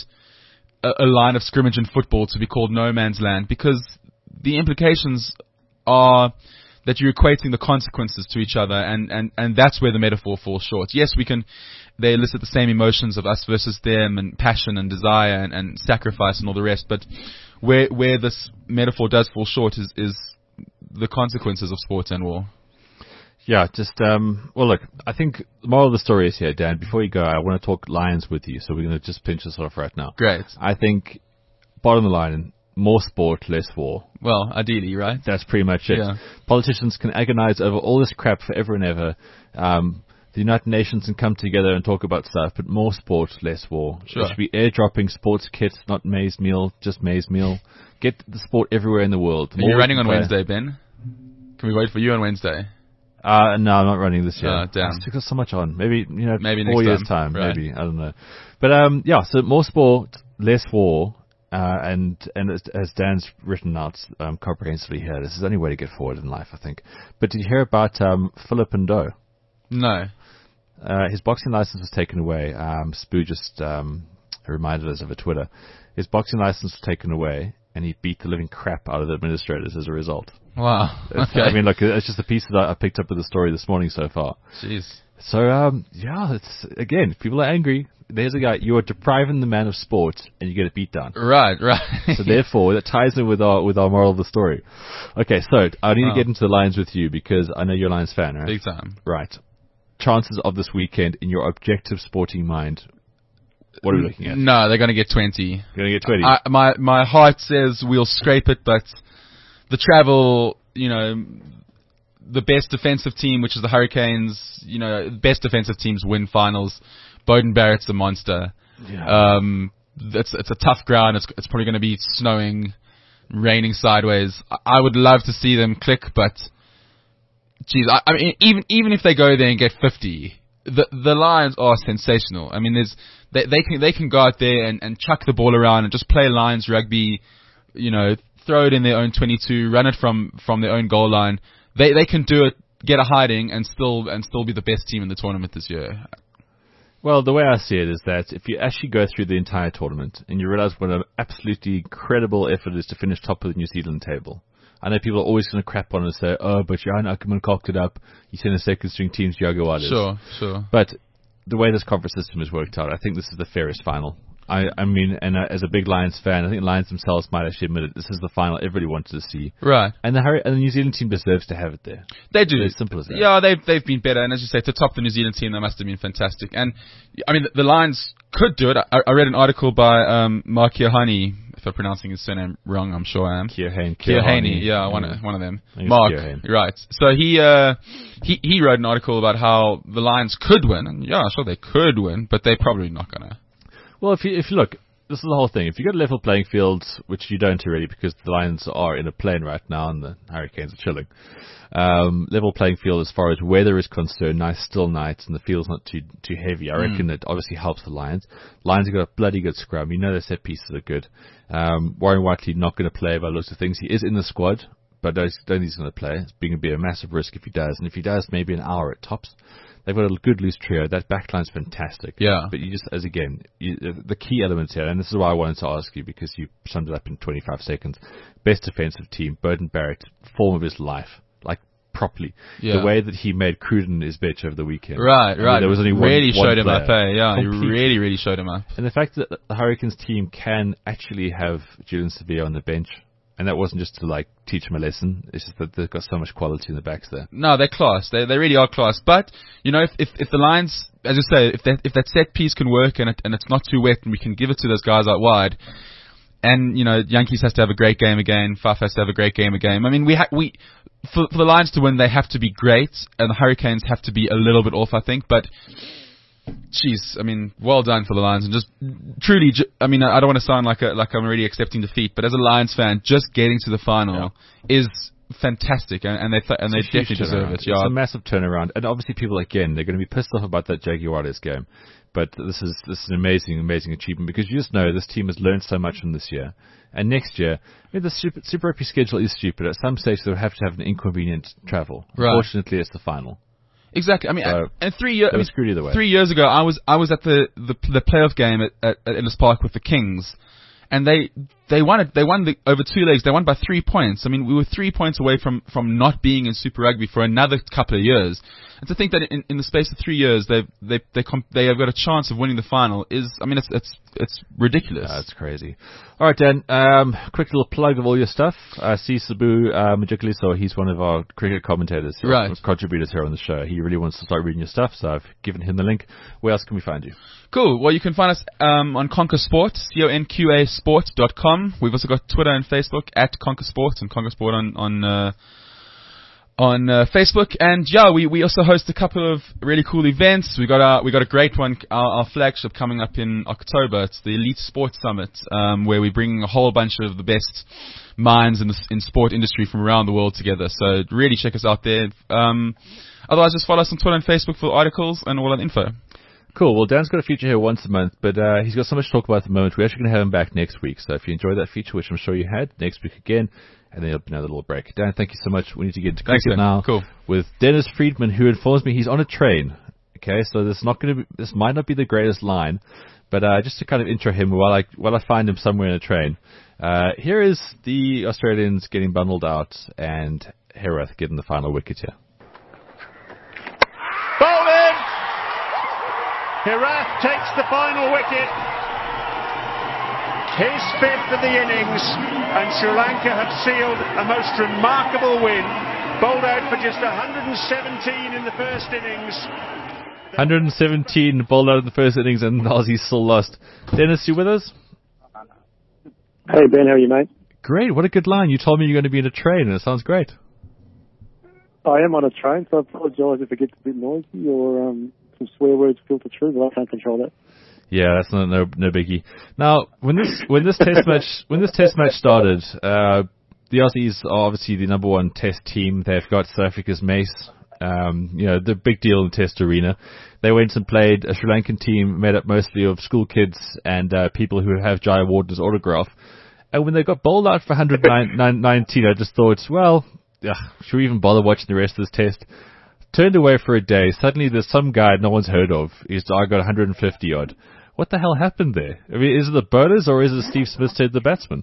S5: a line of scrimmage in football to be called no man's land, because the implications are that you're equating the consequences to each other, and that's where the metaphor falls short. Yes, they elicit the same emotions of us versus them, and passion and desire and sacrifice and all the rest, but where this metaphor does fall short is the consequences of sports and war.
S4: Yeah, well, look, I think the moral of the story is here, Dan. Before you go, I want to talk Lions with you, so we're going to just pinch this off right now.
S5: Great.
S4: I think, bottom of the line, more sport, less war.
S5: Well, ideally, right?
S4: That's pretty much it.
S5: Yeah.
S4: Politicians can agonize over all this crap forever and ever. The United Nations can come together and talk about stuff, but more sport, less war.
S5: Sure.
S4: There should be airdropping sports kits, not maize meal, just maize meal. Get the sport everywhere in the world.
S5: Are you running on Wednesday, Ben? Can we wait for you on Wednesday?
S4: No, I'm not running this year.
S5: Oh, damn.
S4: I've got so much on. Maybe 4
S5: next
S4: years' time.
S5: Right.
S4: Maybe. I don't know. But, so more sport, less war. And as Dan's written out comprehensively here, this is the only way to get forward in life, I think. But did you hear about Philip Ndoh?
S5: No.
S4: His boxing license was taken away. Spoo just reminded us of a Twitter. His boxing license was taken away, and he beat the living crap out of the administrators as a result.
S5: Wow. Okay.
S4: I mean, look, it's just a piece that I picked up with the story this morning so far.
S5: Jeez.
S4: So, it's, again, if people are angry, there's a guy, you are depriving the man of sport, and you get a beat down.
S5: Right.
S4: So therefore, that ties in with our moral of the story. Okay, so I need to get into the Lions with you, because I know you're a Lions fan, right?
S5: Big time.
S4: Right. Chances of this weekend, in your objective sporting mind, what are we looking at?
S5: No, they're going to get 20.
S4: Going to get 20?
S5: My heart says we'll scrape it, but the travel, the best defensive team, which is the Hurricanes, best defensive teams win finals. Bowden Barrett's a monster.
S4: Yeah.
S5: It's a tough ground. It's probably going to be snowing, raining sideways. I would love to see them click, but geez, I mean, even if they go there and get 50, the Lions are sensational. I mean, they can go out there and chuck the ball around and just play Lions rugby, throw it in their own 22, run it from their own goal line. They can do it, get a hiding, and still be the best team in the tournament this year.
S4: Well, the way I see it is that if you actually go through the entire tournament and you realize what an absolutely incredible effort it is to finish top of the New Zealand table. I know people are always going to crap on it and say, oh, but Jan Ackerman cocked it up. He's in a second string team's Jaguars.
S5: Sure.
S4: But the way this conference system has worked out, I think this is the fairest final. I mean, and as a big Lions fan, I think Lions themselves might actually admit it. This is the final everybody wanted to see.
S5: Right.
S4: And the New Zealand team deserves to have it there.
S5: They do.
S4: It's as simple as that.
S5: Yeah, they've been better. And as you say, to top the New Zealand team, they must have been fantastic. And, I mean, the Lions could do it. I read an article by Mark Keohane. If I'm pronouncing his surname wrong, I'm sure I am.
S4: Keohane.
S5: Yeah, one of them.
S4: Mark.
S5: Right. So he wrote an article about how the Lions could win. And, yeah, sure, they could win, but they're probably not going to.
S4: Well, if you look, this is the whole thing. If you got a level playing field, which you don't already because the Lions are in a plane right now and the Hurricanes are chilling. Level playing field as far as weather is concerned, nice still nights and the field's not too heavy. I reckon it obviously helps the Lions. Lions have got a bloody good scrum. You know their set pieces are good. Warren Whiteley not going to play by looks of things. He is in the squad, but don't think he's going to play. It's going to be a massive risk if he does. And if he does, maybe an hour at tops. They've got a good loose trio. That backline's fantastic.
S5: Yeah.
S4: But you just, the key elements here, and this is why I wanted to ask you because you summed it up in 25 seconds. Best defensive team, Burton Barrett, form of his life, like properly.
S5: Yeah.
S4: The way that he made Cruden his bitch over the weekend.
S5: Right.
S4: There was only
S5: really
S4: one
S5: showed him
S4: player.
S5: up, eh? Yeah,
S4: Completely.
S5: he really showed him up.
S4: And the fact that the Hurricanes team can actually have Julian Sevilla on the bench. And that wasn't just to like teach him a lesson. It's just that they've got so much quality in the backs there.
S5: No, they're class. They really are class. But you know, if the Lions, as you say, if that set piece can work and it's not too wet and we can give it to those guys out wide, and you know, Yankees has to have a great game again. Faf has to have a great game again. I mean, for the Lions to win, they have to be great, and the Hurricanes have to be a little bit off, I think. But jeez, I mean, well done for the Lions, and just truly, I mean, I don't want to sound like I'm already accepting defeat, but as a Lions fan, just getting to the final is fantastic, and they definitely deserve it. Yeah,
S4: it's a massive turnaround, and obviously people again they're going to be pissed off about that Jaguars game, but this is an amazing achievement because you just know this team has learned so much from this year, and next year, I mean, the Super Rugby schedule is stupid. At some stage, they'll have to have an inconvenient travel.
S5: Right.
S4: Unfortunately, it's the final.
S5: Exactly. I mean, and 3 years.
S4: They were screwed either way.
S5: 3 years ago, I was at the playoff game at Ellis Park with the Kings, and they won it. They won over 2 legs. They won by 3 points. I mean, we were 3 points away from not being in Super Rugby for another couple of years. And to think that in the space of 3 years they have got a chance of winning the final is, I mean, it's ridiculous.
S4: That's crazy. All right, Dan. Quick little plug of all your stuff. I see Sabu Majikaliso. He's one of our cricket commentators,
S5: right?
S4: Contributors here on the show. He really wants to start reading your stuff, so I've given him the link. Where else can we find you?
S5: Cool. Well, you can find us on Conquer Sport, CONQAsport.com. We've also got Twitter and Facebook at Conquer Sport and Conquer Sport on Facebook, and yeah, we also host a couple of really cool events. We got a great one, our flagship coming up in October. It's the Elite Sports Summit, where we're bringing a whole bunch of the best minds in sport industry from around the world together. So really check us out there. Otherwise, just follow us on Twitter and Facebook for articles and all that info.
S4: Cool. Well, Dan's got a feature here once a month, but he's got so much to talk about at the moment. We're actually going to have him back next week. So if you enjoyed that feature, which I'm sure you had, next week again, and then there'll be another little break. Dan, thank you so much. We need to get into cricket now.
S5: Cool.
S4: With Dennis Friedman, who informs me he's on a train. Okay, so this might not be the greatest line, but just to kind of intro him while I find him somewhere in a train. Here is the Australians getting bundled out and Herath getting the final wicket here.
S6: Bowling! Herath takes the final wicket. His fifth of the innings, and Sri Lanka have sealed a most remarkable win. Bowled out for just 117 in the first innings.
S4: 117 bowled out in the first innings, and the Aussies still lost. Dennis, you with us?
S7: Hey Ben, how are you, mate?
S4: Great, what a good line. You told me you're going to be in a train, and it sounds great.
S7: I am on a train, so I apologise if it gets a bit noisy or some swear words filter through, but I can't control that.
S4: Yeah, that's no biggie. Now, when this test match started, the Aussies are obviously the number one test team. They've got South Africa's Mace, the big deal in the test arena. They went and played a Sri Lankan team made up mostly of school kids and people who have Jaya Wardener's autograph. And when they got bowled out for 119, I just thought, well, should we even bother watching the rest of this test? turned away for a day. Suddenly there's some guy no one's heard of. I got 150 odd. What the hell happened there? I mean, is it the bowlers or is it Steve Smith the batsman?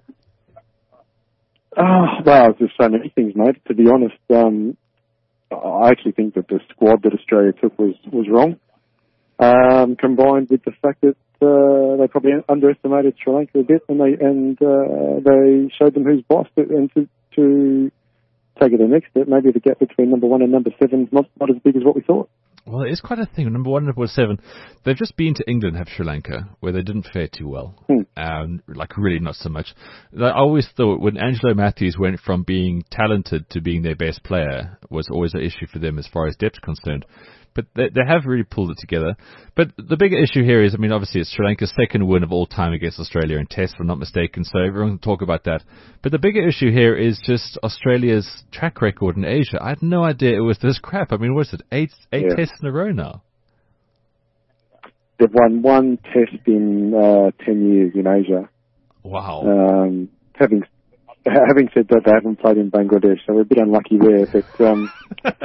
S7: Well, there's so many things, mate. To be honest, I actually think that the squad that Australia took was wrong. Combined with the fact that they probably underestimated Sri Lanka a bit, and they showed them who's boss. And to take it the next step, maybe the gap between number 1 and number 7 is not as big as what we thought.
S4: Well, it is quite a thing. Number 1 and number 7, they've just been to England, have Sri Lanka, where they didn't fare too well. Really not so much. I always thought when Angelo Matthews went from being talented to being their best player was always an issue for them as far as depth concerned. But they have really pulled it together. But the bigger issue here is, I mean, obviously it's Sri Lanka's second win of all time against Australia in Test, if I'm not mistaken, so everyone can talk about that. But the bigger issue here is just Australia's track record in Asia. I had no idea it was this crap. I mean, what's it, eight tests in a row now?
S7: They've won 1 test in 10 years in Asia.
S4: Wow.
S7: Having said that, they haven't played in Bangladesh, so we're a bit unlucky there. But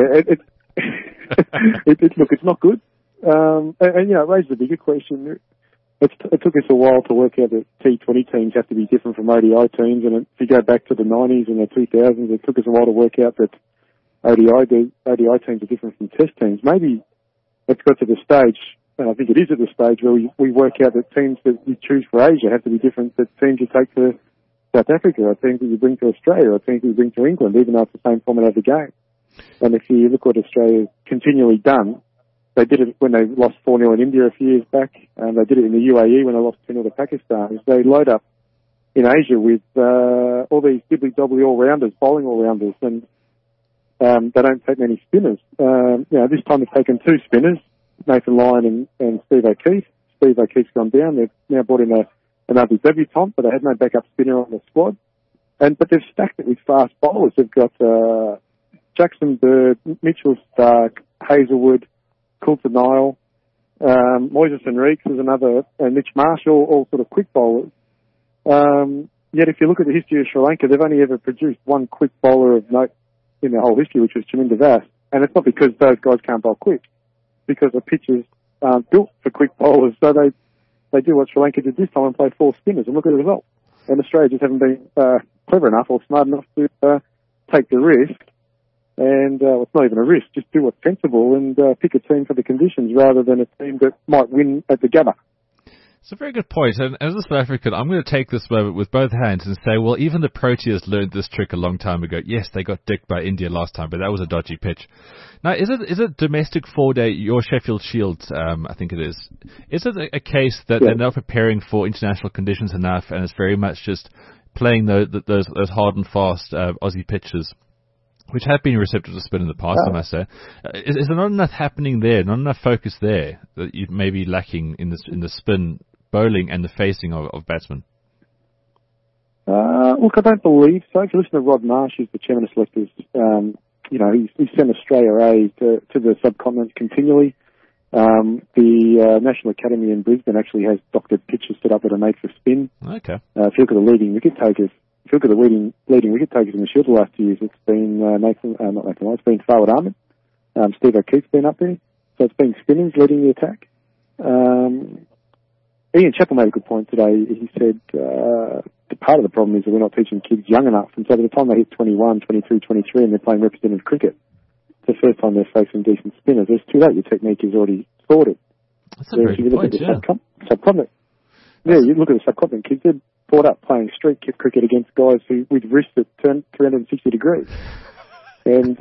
S7: look, it's not good. And it raises a bigger question. It took us a while to work out that T20 teams have to be different from ODI teams, and if you go back to the 90s and the 2000s, it took us a while to work out that ODI teams are different from Test teams. Maybe it's got to the stage, and I think it is at the stage where we work out that teams that you choose for Asia have to be different than teams you take to South Africa, or teams that you bring to Australia, or teams that you bring to England, even though it's the same format of the game. And if you look what Australia's continually done, they did it when they lost 4-0 in India a few years back, and they did it in the UAE when they lost 2-0 to Pakistan, is they load up in Asia with all these dibbly-dobbly all-rounders, bowling all-rounders, and they don't take many spinners. This time they've taken 2 spinners, Nathan Lyon and Steve O'Keefe. Steve O'Keefe's gone down. They've now brought in another debutant, but they had no backup spinner on the squad. But they've stacked it with fast bowlers. They've got Jackson Bird, Mitchell Stark, Hazelwood, Coulter Nile, Moises Henriques is another, and Mitch Marshall, all sort of quick bowlers. Yet if you look at the history of Sri Lanka, they've only ever produced 1 quick bowler of note in their whole history, which was Chaminda Vass. And it's not because those guys can't bowl quick, because the pitches aren't built for quick bowlers. So they do what Sri Lanka did this time and play 4 spinners, and look at the result. And Australia just haven't been clever enough or smart enough to take the risk. And it's not even a risk, just do what's sensible and pick a team for the conditions rather than a team that might win at the Gabba.
S4: It's a very good point. And as a South African, I'm going to take this moment with both hands and say, well, even the Proteas learned this trick a long time ago. Yes, they got dicked by India last time, but that was a dodgy pitch. Now, is it domestic 4-day, your Sheffield Shield, I think it is. Is it a case that they're not preparing for international conditions enough and it's very much just playing those hard and fast Aussie pitches, which have been receptive to spin in the past, I must say? Is there not enough happening there, not enough focus there that you may be lacking in the spin bowling and the facing of batsmen?
S7: Look, I don't believe so. If you listen to Rod Marsh, who's the chairman of selectors, he's sent Australia A to the subcontinent continually. The National Academy in Brisbane actually has doctored pitches set up that are made for spin.
S4: Okay.
S7: If you look at the leading wicket takers, leading wicket takers in the Shield the last 2 years, it's been it's been Fawad Ahmed. Steve O'Keefe's been up there. So it's been spinners leading the attack. Ian Chappell made a good point today. He said part of the problem is that we're not teaching kids young enough. And so by the time they hit 21, 22, 23 and they're playing representative cricket, it's the first time they're facing decent spinners. It's too late. Your technique is already sorted.
S4: That's a very good point,
S7: subcontinent. Yeah, you look at the subcontinent kids, they're brought up playing street cricket against guys with wrists that turn 360 degrees. And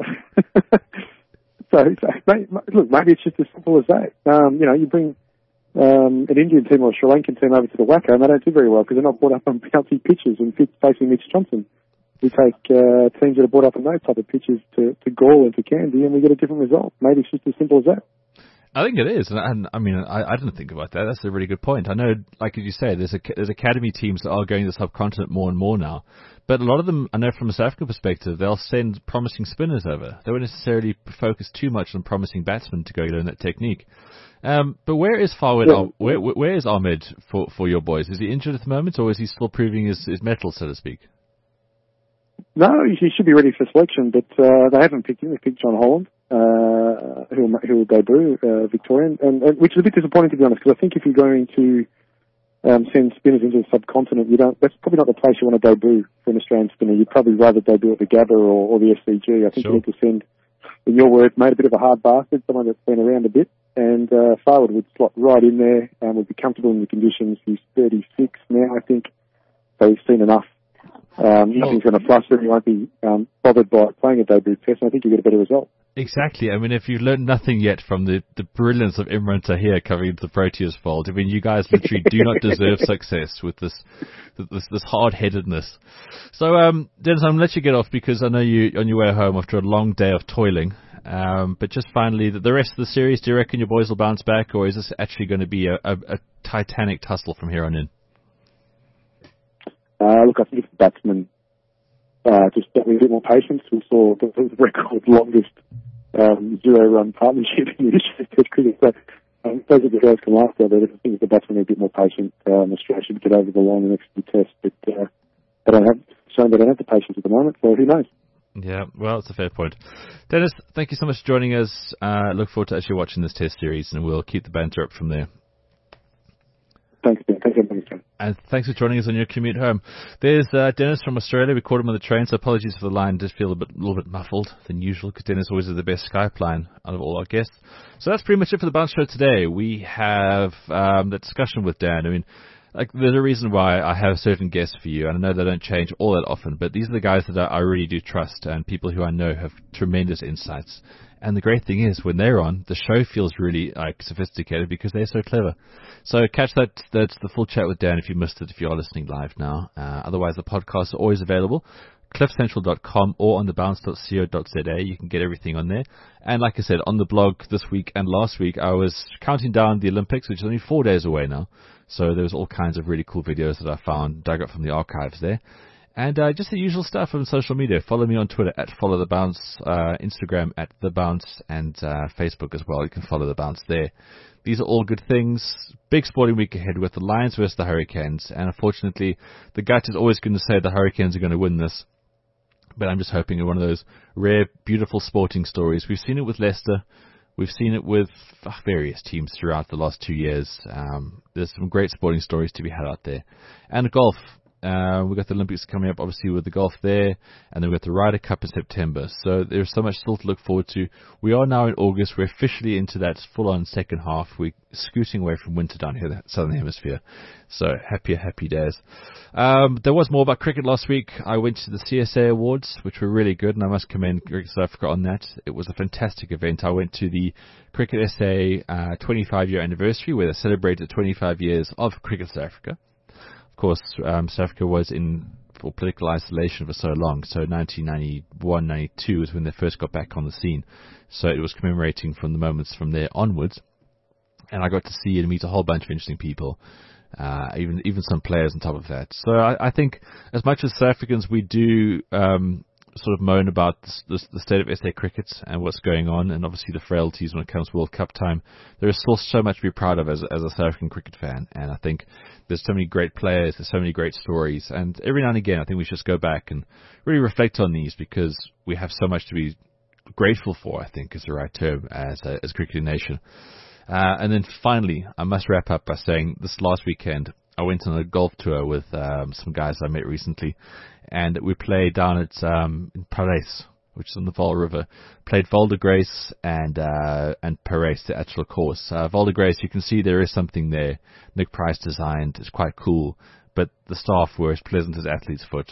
S7: look, maybe it's just as simple as that. You bring an Indian team or a Sri Lankan team over to the WACA and they don't do very well because they're not brought up on bouncy pitches and facing Mitch Johnson. We take teams that are brought up on those type of pitches to Gaul and to Candy and we get a different result. Maybe it's just as simple as that.
S4: I think it is, and I mean, I didn't think about that. That's a really good point. I know, like you say, there's academy teams that are going to the subcontinent more and more now, but a lot of them, I know from a South African perspective, they'll send promising spinners over. They won't necessarily focus too much on promising batsmen to go learn that technique. But where is Fawad? Yeah. Where is Ahmed for your boys? Is he injured at the moment, or is he still proving his mettle, so to speak?
S7: No, he should be ready for selection, but they haven't picked him. They picked John Holland, who will debut, Victorian, and which is a bit disappointing, to be honest, because I think if you're going to send spinners into the subcontinent, that's probably not the place you want to debut for an Australian spinner. You'd probably rather debut at the Gabba or the SCG. I think you need to send, in your words, mate, a bit of a hard bastard, someone that's been around a bit, and Farwood would slot right in there and would be comfortable in the conditions. He's 36 now, I think, so he's seen enough. Nothing's going to fluster him. He won't be bothered by playing a debut test, and I think you get a better result.
S4: Exactly. I mean, if you've learned nothing yet from the brilliance of Imran Tahir covering the Proteas fold, I mean, you guys literally do not deserve success with this hard-headedness. So, Dennis, I'm going to let you get off because I know you're on your way home after a long day of toiling. But just finally, the rest of the series, do you reckon your boys will bounce back, or is this actually going to be a titanic tussle from here on in?
S7: Look, I think if the batsmen just got a bit more patience, we saw the record longest zero-run partnership in the history of Test cricket. So those are the guys can last out there. I think if the batsmen are a bit more patient, Australia should get over the line in the next few tests. But they don't have the patience at the moment, so who knows?
S4: Yeah, well, it's a fair point. Dennis, thank you so much for joining us. Look forward to actually watching this test series, and we'll keep the banter up from there.
S7: Thanks, Ben. Thanks, everybody.
S4: And thanks for joining us on your commute home. There's Dennis from Australia. We caught him on the train, so apologies for the line. Did feel a little bit muffled than usual, because Dennis always has the best Skype line out of all our guests. So that's pretty much it for the Bounce Show today. We have that discussion with Dan. I mean, there's a reason why I have certain guests for you, and I know they don't change all that often, but these are the guys that I really do trust, and people who I know have tremendous insights. And the great thing is, when they're on, the show feels really sophisticated because they're so clever. So catch that's the full chat with Dan if you missed it, if you are listening live now. Otherwise, the podcasts are always available. cliffcentral.com or on thebounce.co.za. You can get everything on there. And like I said, on the blog this week and last week, I was counting down the Olympics, which is only 4 days away now. So there was all kinds of really cool videos that I found, dug up from the archives there. And just the usual stuff on social media. Follow me on Twitter at @followthebounce, Instagram at @thebounce, and Facebook as well. You can follow The Bounce there. These are all good things. Big sporting week ahead with the Lions versus the Hurricanes. And unfortunately, the gut is always going to say the Hurricanes are going to win this. But I'm just hoping in one of those rare, beautiful sporting stories. We've seen it with Leicester. We've seen it with various teams throughout the last 2 years. There's some great sporting stories to be had out there. And golf. We've got the Olympics coming up, obviously, with the golf there, and then we've got the Ryder Cup in September. So there's so much still to look forward to. We are now in August. We're officially into that full-on second half. We're scooting away from winter down here, the Southern Hemisphere. So happy days. There was more about cricket last week. I went to the CSA Awards, which were really good, and I must commend Cricket South Africa on that. It was a fantastic event. I went to the Cricket SA 25-year anniversary, where they celebrated 25 years of Cricket South Africa. Of course, South Africa was for political isolation for so long. So 1991, 92 is when they first got back on the scene. So it was commemorating from the moments from there onwards. And I got to see and meet a whole bunch of interesting people, even some players on top of that. So I think as much as South Africans, we do sort of moan about the state of SA cricket and what's going on, and obviously the frailties when it comes to World Cup time. There is still so much to be proud of as a South African cricket fan, and I think there's so many great players, there's so many great stories, and every now and again I think we should just go back and really reflect on these, because we have so much to be grateful for, I think is the right term, as cricketing nation. And then finally, I must wrap up by saying this last weekend I went on a golf tour with some guys I met recently, and we played down at in Parys, which is on the Vaal River. Played Val de Grace and Parys, the actual course. Val de Grace, you can see there is something there. Nick Price designed. It's quite cool, but the staff were as pleasant as athlete's foot.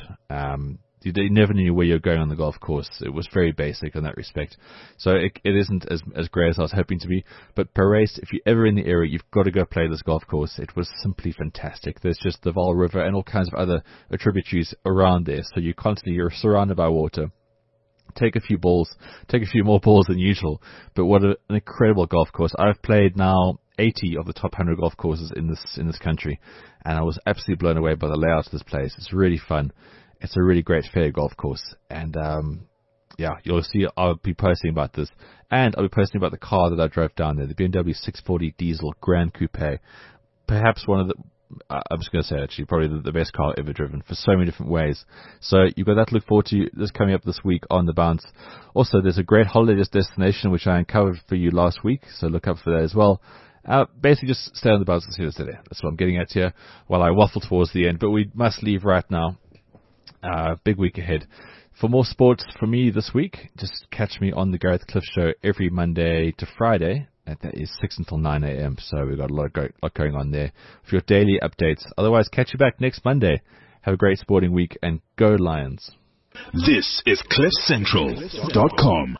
S4: You never knew where you're going on the golf course. It was very basic in that respect. So it isn't as great as I was hoping to be. But Parys, if you're ever in the area, you've got to go play this golf course. It was simply fantastic. There's just the Vaal River and all kinds of other tributaries around there. So you're surrounded by water. Take a few more balls than usual. But what an incredible golf course. I've played now 80 of the top 100 golf courses in this country. And I was absolutely blown away by the layout of this place. It's really fun. It's a really great fair golf course, and you'll see I'll be posting about this, and I'll be posting about the car that I drove down there, the BMW 640 diesel Grand Coupe, perhaps one of I'm just going to say actually probably the best car ever driven for so many different ways. So you've got that to look forward to. This coming up this week on The Bounce. Also, there's a great holiday destination which I uncovered for you last week, so look up for that as well. Basically just stay on The Bounce and see what's there. That's what I'm getting at here while I waffle towards the end, but we must leave right now. Big week ahead. For more sports from me this week, just catch me on the Gareth Cliff Show every Monday to Friday. And that is 6 until 9 a.m. So we've got a lot going on there for your daily updates. Otherwise, catch you back next Monday. Have a great sporting week and go Lions.
S1: This is CliffCentral.com.